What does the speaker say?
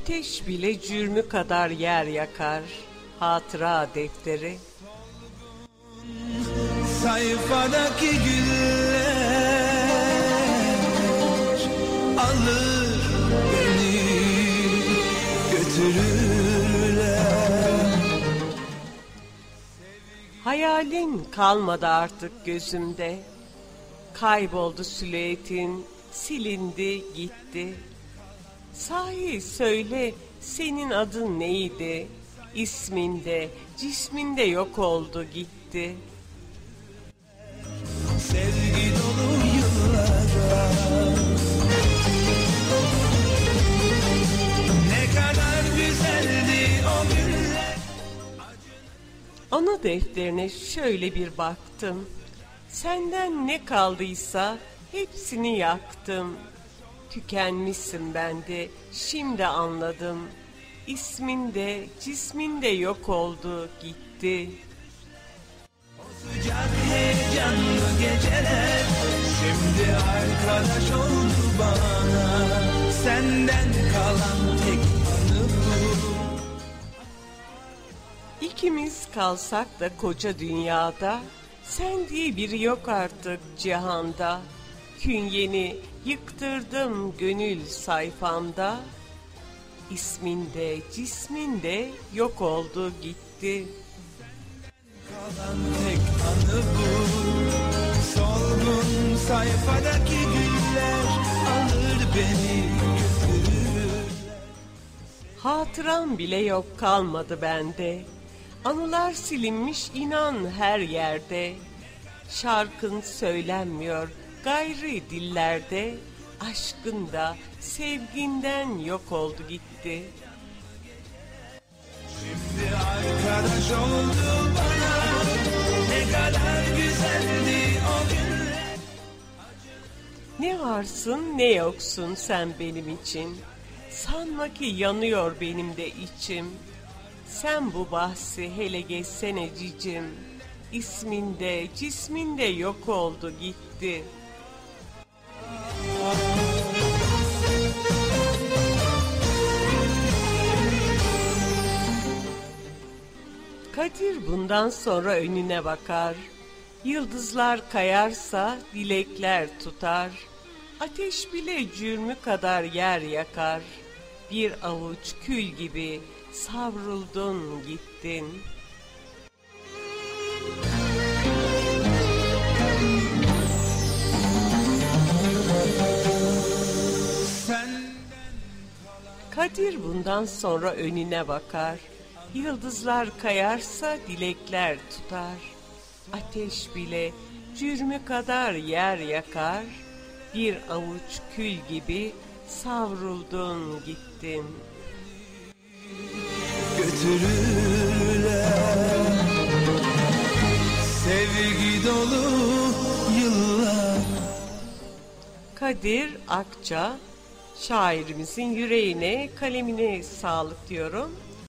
Ateş bile cürmü kadar yer yakar, hatıra defteri. Sayfadaki güller alır beni götürürler. Hayalin kalmadı artık gözümde, kayboldu silüetin, silindi gitti. Sahi söyle, senin adın neydi? İsminde, cisminde yok oldu gitti. Sevgi dolu yıllara ne kadar güzeldi o günler. Anı defterine şöyle bir baktım. Senden ne kaldıysa hepsini yaktım. Tükenmişsin bende, şimdi anladım. İsminde, cisminde yok oldu gitti. Sıcak heyecanlı geceler şimdi arkadaş oldu bana. Senden kalan tek anı bu. İkimiz kalsak da koca dünyada, sen diye biri yok artık cihanda. Künyeni yıktırdım gönül sayfamda. İsminde, cisminde yok oldu gitti. Kalan tek anı bu. Solgun sayfadaki güller alır beni götürür. Hatıram bile yok kalmadı bende. Anılar silinmiş inan her yerde. Şarkın söylenmiyor gayri dillerde. Aşkın da sevginden yok oldu gitti. Şimdi arkadaş oldu bana. Ne kadar güzeldi o günler. Ne varsın ne yoksun sen benim için. Sanma ki yanıyor benim de içim. Sen bu bahsi hele geçsene cicim. İsminde, cisminde yok oldu gitti. Kadir bundan sonra önüne bakar. Yıldızlar kayarsa dilekler tutar. Ateş bile cürmü kadar yer yakar. Bir avuç kül gibi savruldun gittin. Kadir bundan sonra önüne bakar. Yıldızlar kayarsa dilekler tutar. Ateş bile cürmü kadar yer yakar. Bir avuç kül gibi savruldun gittin. Götürürler sevgi dolu yıllar. Kadir Akça, şairimizin yüreğine, kalemine sağlık diyorum.